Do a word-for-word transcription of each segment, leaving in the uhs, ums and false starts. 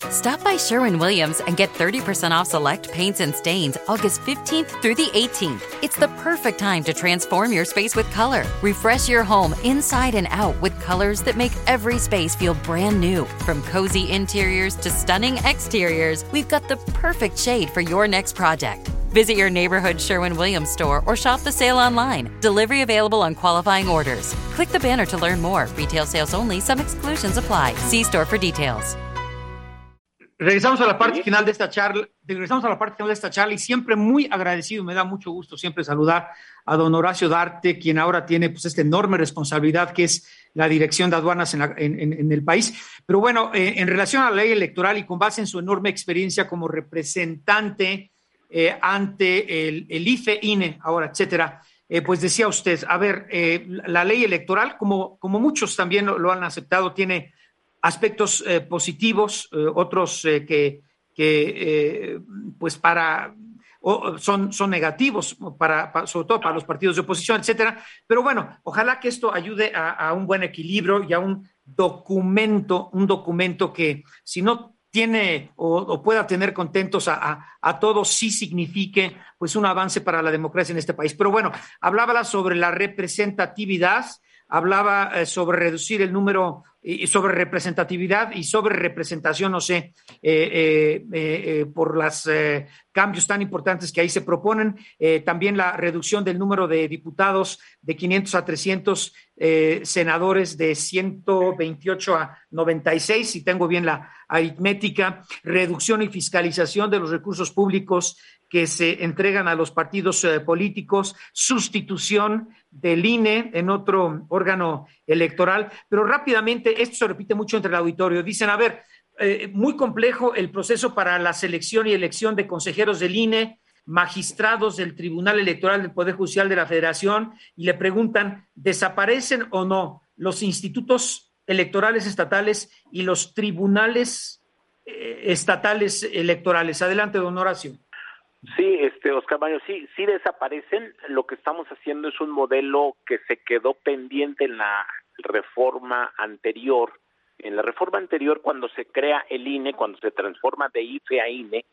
Stop by Sherwin-Williams and get thirty percent off select paints and stains August fifteenth through the eighteenth. It's the perfect time to transform your space with color. Refresh your home inside and out with colors that make every space feel brand new. From cozy interiors to stunning exteriors, we've got the perfect shade for your next project. Visit your neighborhood Sherwin-Williams store or shop the sale online. Delivery available on qualifying orders. Click the banner to learn more. Retail sales only. Some exclusions apply. See store for details. Regresamos a la parte final de esta charla, regresamos a la parte final de esta charla y siempre muy agradecido, me da mucho gusto siempre saludar a don Horacio Darte, quien ahora tiene pues esta enorme responsabilidad que es la dirección de aduanas en, la, en, en, en el país. Pero bueno, eh, en relación a la ley electoral y con base en su enorme experiencia como representante eh, ante el, el I F E, I N E, ahora, etcétera, eh, pues decía usted, a ver, eh, la ley electoral, como, como muchos también lo, lo han aceptado, tiene aspectos eh, positivos, eh, otros eh, que, que eh, pues para o, son, son negativos, para, para, sobre todo para los partidos de oposición, etcétera. Pero bueno, ojalá que esto ayude a, a un buen equilibrio y a un documento, un documento que si no tiene o, o pueda tener contentos a, a, a todos, sí signifique pues un avance para la democracia en este país. Pero bueno, hablaba sobre la representatividad, hablaba eh, sobre reducir el número, y sobre representatividad y sobre representación, no sé, eh, eh, eh, por los eh, cambios tan importantes que ahí se proponen. Eh, también la reducción del número de diputados de quinientos a trescientos, eh, senadores de ciento veintiocho a noventa y seis, si tengo bien la aritmética, reducción y fiscalización de los recursos públicos que se entregan a los partidos eh, políticos, sustitución del I N E en otro órgano electoral, pero rápidamente, esto se repite mucho entre el auditorio, dicen, a ver, eh, muy complejo el proceso para la selección y elección de consejeros del I N E, magistrados del Tribunal Electoral del Poder Judicial de la Federación, y le preguntan, ¿desaparecen o no los institutos electorales estatales y los tribunales eh, estatales electorales? Adelante, don Horacio. Sí, este Oscar Mario, sí, sí desaparecen. Lo que estamos haciendo es un modelo que se quedó pendiente en la reforma anterior. En la reforma anterior, cuando se crea el I N E, cuando se transforma de I F E a I N E,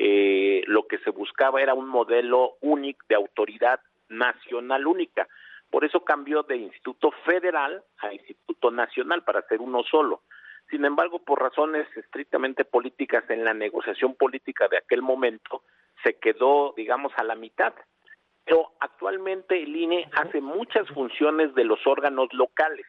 eh, lo que se buscaba era un modelo único de autoridad nacional única. Por eso cambió de Instituto Federal a Instituto Nacional para ser uno solo. Sin embargo, por razones estrictamente políticas, en la negociación política de aquel momento, se quedó, digamos, a la mitad. Pero actualmente el I N E hace muchas funciones de los órganos locales.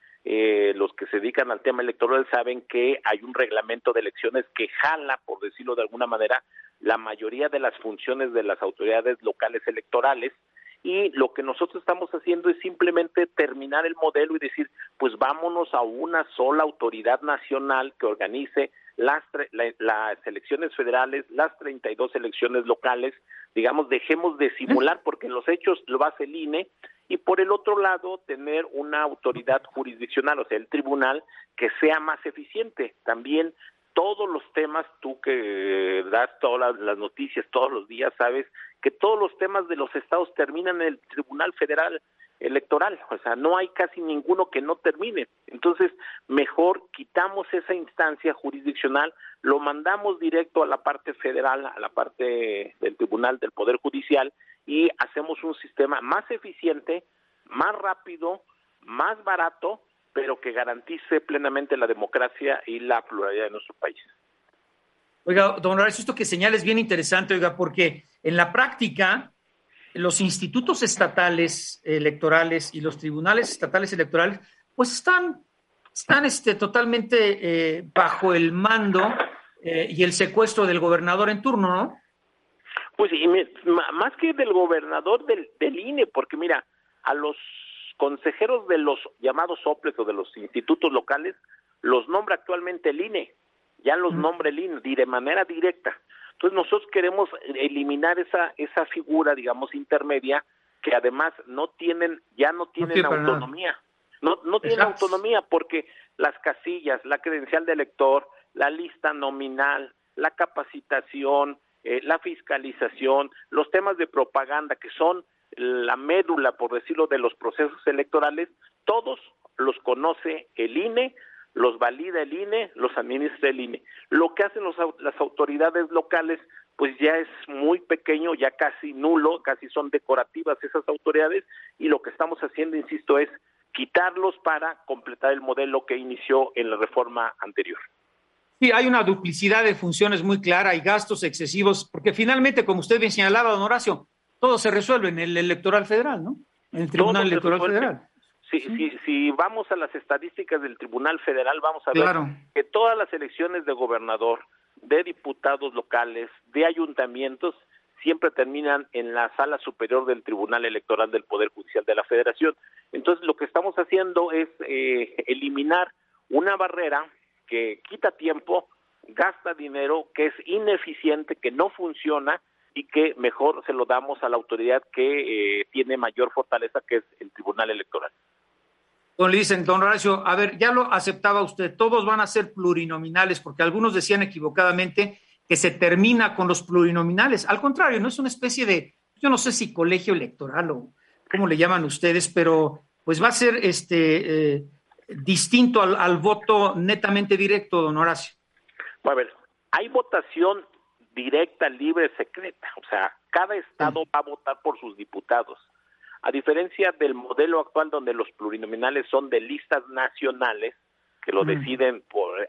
Eh, los que se dedican al tema electoral saben que hay un reglamento de elecciones que jala, por decirlo de alguna manera, la mayoría de las funciones de las autoridades locales electorales, y lo que nosotros estamos haciendo es simplemente terminar el modelo y decir, pues vámonos a una sola autoridad nacional que organice las, la, las elecciones federales, las treinta y dos elecciones locales. Digamos, dejemos de simular, porque en los hechos lo hace el I N E, y por el otro lado tener una autoridad jurisdiccional, o sea, el tribunal, que sea más eficiente. También todos los temas, tú que das todas las, las noticias todos los días, sabes que todos los temas de los estados terminan en el Tribunal Federal Electoral, o sea, no hay casi ninguno que no termine. Entonces, mejor quitamos esa instancia jurisdiccional, lo mandamos directo a la parte federal, a la parte del Tribunal del Poder Judicial, y hacemos un sistema más eficiente, más rápido, más barato, pero que garantice plenamente la democracia y la pluralidad de nuestro país. Oiga, don Horacio, esto que señala es bien interesante, oiga, porque en la práctica los institutos estatales electorales y los tribunales estatales electorales pues están, están este, totalmente eh, bajo el mando eh, y el secuestro del gobernador en turno, ¿no? Pues y me, más que del gobernador, del, del I N E, porque mira, a los consejeros de los llamados soples o de los institutos locales los nombra actualmente el I N E, ya los nombra el I N E de manera directa. Entonces nosotros queremos eliminar esa esa figura, digamos, intermedia, que además no tienen, ya no tienen no autonomía, no no tienen Exacto. autonomía, porque las casillas, la credencial de elector, la lista nominal, la capacitación, eh, la fiscalización, los temas de propaganda, que son la médula, por decirlo, de los procesos electorales, todos los conoce el I N E, los valida el I N E, los administra el I N E. Lo que hacen los, las autoridades locales, pues ya es muy pequeño, ya casi nulo, casi son decorativas esas autoridades, y lo que estamos haciendo, insisto, es quitarlos para completar el modelo que inició en la reforma anterior. Sí, hay una duplicidad de funciones muy clara y gastos excesivos, porque finalmente, como usted bien señalaba, don Horacio, todo se resuelve en el electoral federal, ¿no? En el Tribunal Electoral Federal. Si, sí. si, si vamos a las estadísticas del Tribunal Federal, vamos a claro. ver que todas las elecciones de gobernador, de diputados locales, de ayuntamientos, siempre terminan en la sala superior del Tribunal Electoral del Poder Judicial de la Federación. Entonces, lo que estamos haciendo es eh, eliminar una barrera que quita tiempo, gasta dinero, que es ineficiente, que no funciona, y que mejor se lo damos a la autoridad que eh, tiene mayor fortaleza, que es el Tribunal Electoral. Don le dicen, don Horacio, a ver, ya lo aceptaba usted, todos van a ser plurinominales, porque algunos decían equivocadamente que se termina con los plurinominales. Al contrario, no es una especie de, yo no sé si colegio electoral o cómo le llaman ustedes, pero pues va a ser este eh, distinto al, al voto netamente directo, don Horacio. A ver, hay votación directa, libre, secreta, o sea, cada estado sí. va a votar por sus diputados. A diferencia del modelo actual donde los plurinominales son de listas nacionales, que lo mm. deciden por,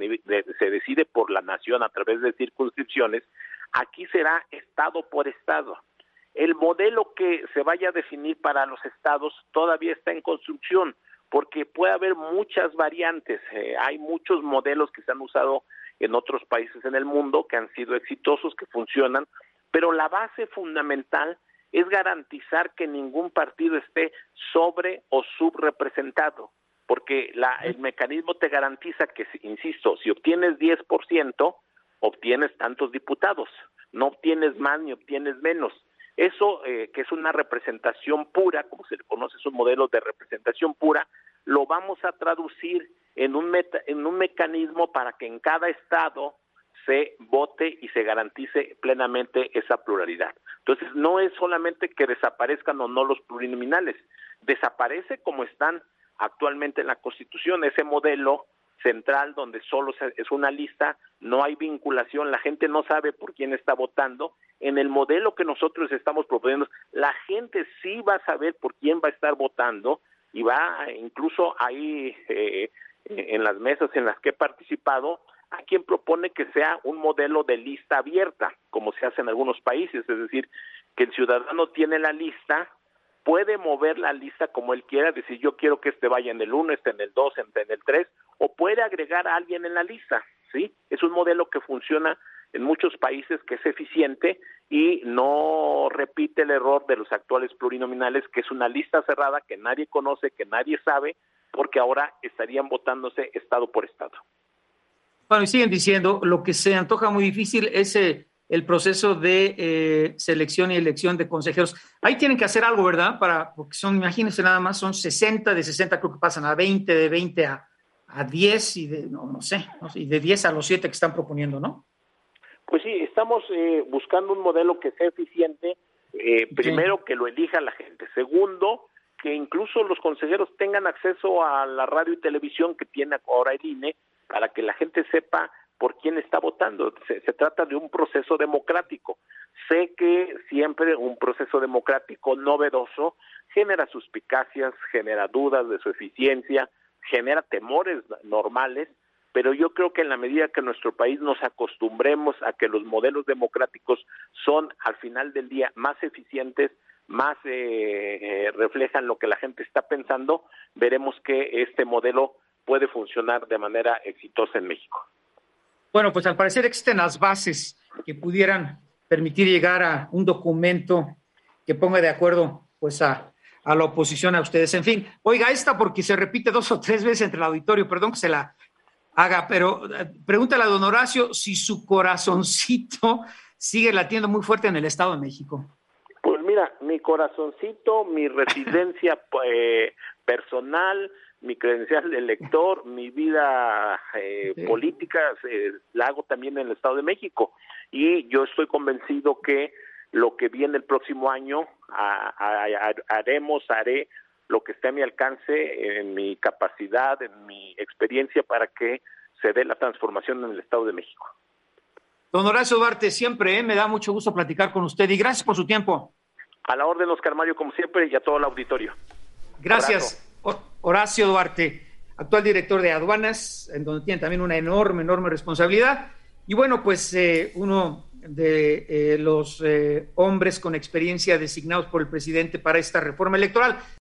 se decide por la nación a través de circunscripciones, aquí será estado por estado. El modelo que se vaya a definir para los estados todavía está en construcción, porque puede haber muchas variantes, eh, hay muchos modelos que se han usado en otros países en el mundo, que han sido exitosos, que funcionan, pero la base fundamental es garantizar que ningún partido esté sobre o subrepresentado, porque la, el mecanismo te garantiza que, insisto, si obtienes diez por ciento, obtienes tantos diputados, no obtienes más ni obtienes menos. Eso, eh, que es una representación pura, como se le conoce, es un modelo de representación pura, lo vamos a traducir en un, meta, en un mecanismo para que en cada estado se vote y se garantice plenamente esa pluralidad. Entonces, no es solamente que desaparezcan o no los plurinominales, desaparece como están actualmente en la Constitución, ese modelo central donde solo es una lista, no hay vinculación, la gente no sabe por quién está votando. En el modelo que nosotros estamos proponiendo, la gente sí va a saber por quién va a estar votando y va, incluso ahí eh, en las mesas en las que he participado, a quien propone que sea un modelo de lista abierta, como se hace en algunos países, es decir, que el ciudadano tiene la lista, puede mover la lista como él quiera, decir yo quiero que este vaya en el uno, este en el dos, este en el tres, o puede agregar a alguien en la lista, ¿sí? Es un modelo que funciona en muchos países, que es eficiente y no repite el error de los actuales plurinominales, que es una lista cerrada que nadie conoce, que nadie sabe, porque ahora estarían votándose estado por estado. Bueno, y siguen diciendo, lo que se antoja muy difícil es eh, el proceso de eh, selección y elección de consejeros. Ahí tienen que hacer algo, ¿verdad? Para, porque son, imagínense nada más, son sesenta, de sesenta creo que pasan a veinte, de veinte a, a diez, y de, no, no sé, no sé, y de diez a los siete que están proponiendo, ¿no? Pues sí, estamos eh, buscando un modelo que sea eficiente, eh, primero, que lo elija la gente, segundo, que incluso los consejeros tengan acceso a la radio y televisión que tiene ahora el I N E, para que la gente sepa por quién está votando. Se, se trata de un proceso democrático. Sé que siempre un proceso democrático novedoso genera suspicacias, genera dudas de su eficiencia, genera temores normales, pero yo creo que en la medida que en nuestro país nos acostumbremos a que los modelos democráticos son al final del día más eficientes, más eh, eh, reflejan lo que la gente está pensando, veremos que este modelo puede funcionar de manera exitosa en México. Bueno, pues al parecer existen las bases que pudieran permitir llegar a un documento que ponga de acuerdo pues a, a la oposición, a ustedes. En fin, oiga, esta porque se repite dos o tres veces entre el auditorio, perdón que se la haga, pero pregúntale a don Horacio si su corazoncito sigue latiendo muy fuerte en el Estado de México. Pues mira, mi corazoncito, mi residencia eh, personal, mi credencial de elector, mi vida eh, sí. política, eh, la hago también en el Estado de México. Y yo estoy convencido que lo que viene el próximo año a, a, a, haremos, haré lo que esté a mi alcance, en mi capacidad, en mi experiencia, para que se dé la transformación en el Estado de México. Don Horacio Duarte, siempre ¿eh? me da mucho gusto platicar con usted y gracias por su tiempo. A la orden, Oscar Mario, como siempre, y a todo el auditorio. Gracias, Horacio Duarte, actual director de aduanas, en donde tiene también una enorme, enorme responsabilidad. Y bueno, pues eh, uno de eh, los eh, hombres con experiencia designados por el presidente para esta reforma electoral.